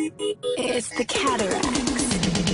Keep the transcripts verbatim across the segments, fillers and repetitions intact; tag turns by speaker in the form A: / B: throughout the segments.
A: It's the cataracts.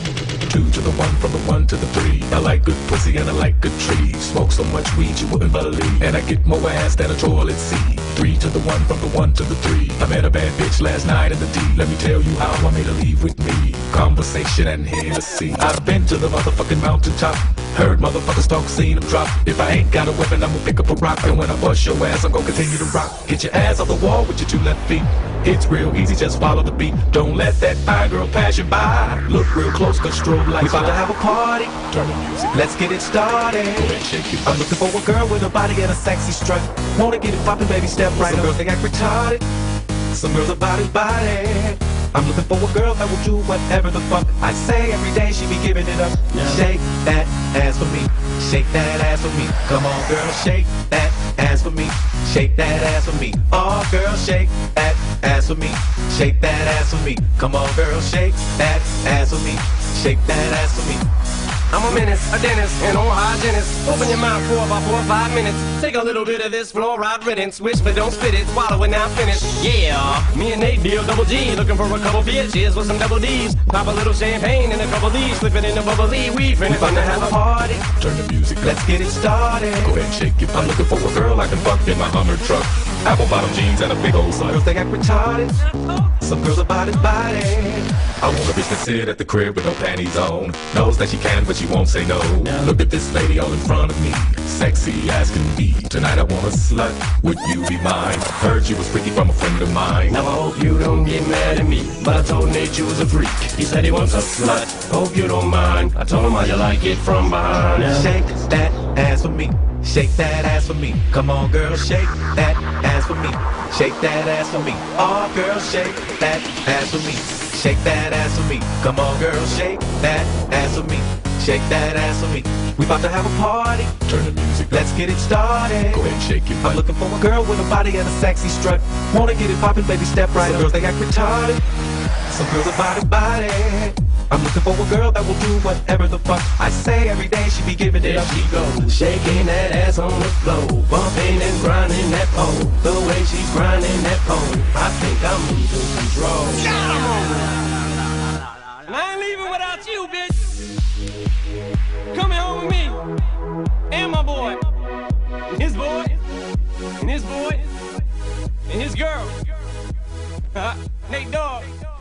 B: Two to the one, from the one to the three. I like good pussy and I like good trees. Smoke so much weed you wouldn't believe. And I get more ass than a toilet seat. Three to the one, from the one to the three. I met a bad bitch last night in the D. Let me tell you how I made her leave with me. Conversation and Hennessy. I've been to the motherfucking mountaintop. Heard motherfuckers talk, seen them drop. If I ain't got a weapon, I'ma pick up a rock. And when I bust your ass, I'm gonna continue to rock. Get your ass on the wall with your two left feet. It's real easy, just follow the beat. Don't let that fine girl pass you by. Look real close, cause strobe lights. We about to have a party. Turn the music. Let's get it started. Go ahead, shake it. I'm looking for a girl with a body and a sexy strut. Wanna get it poppin', baby, step right up. Some girls they act retarded. Some girls are body body. I'm looking for a girl that will do whatever the fuck I say. Every day she be giving it up. Yeah. Shake that ass for me. Shake that ass for me. Come on, girl, shake that ass for me. Shake that ass for me. Oh, girl, shake that ass for me. Shake that ass for me. Come on, girl, shake that ass for me. Shake that ass for me.
C: I'm a menace, a dentist, and all hygienist. Open your mouth for about four or five minutes. Take a little bit of this fluoride riddance. Wish but don't spit it, swallow it now finish. Yeah, me and Nate deal double G. Looking for a couple bitches with some double D's. Pop a little champagne and a couple D's. Slip it in the bubbly weed. We finna have a party.
B: Turn the music up.
C: Let's get it started.
B: Go ahead and shake it. I'm looking for a girl I can fuck in my Hummer truck. Apple bottom jeans and a big old slut.
C: Girls they act retarded. Some girls are body body.
B: I want a bitch that sit at the crib with no panties on. Knows that she can but she won't say no. Look at this lady all in front of me. Sexy as can be. Tonight I want a slut. Would you be mine? Heard you was freaky from a friend of mine.
C: Now I hope you don't get mad at me, but I told Nate you was a freak. He said he wants a slut. Hope you don't mind. I told him how you like it from behind.
B: Shake that ass for me. Shake that ass for me. Come on, girl, shake that ass for me. Shake that ass for me. Oh, girl, shake that ass for me. Shake that ass for me. Come on, girl, shake that ass for me. Shake that ass for me. We about to have a party. Turn the music up. Let's get it started. Go ahead and shake it. I'm looking for a girl with a body and a sexy strut. Wanna get it poppin', baby, step right up. Some girls they act retarded. Some girls are body body. I'm looking for a girl that will do whatever the fuck I say. Every day she be giving it
C: there
B: up.
C: She goes, shaking that ass on the floor, bumping and grinding that pole. The way she's grinding that pole, I think I'm losing control. And I ain't leaving without you, bitch. Coming home with me, and my boy, and his boy, and his boy, and his girl. Nate Dogg.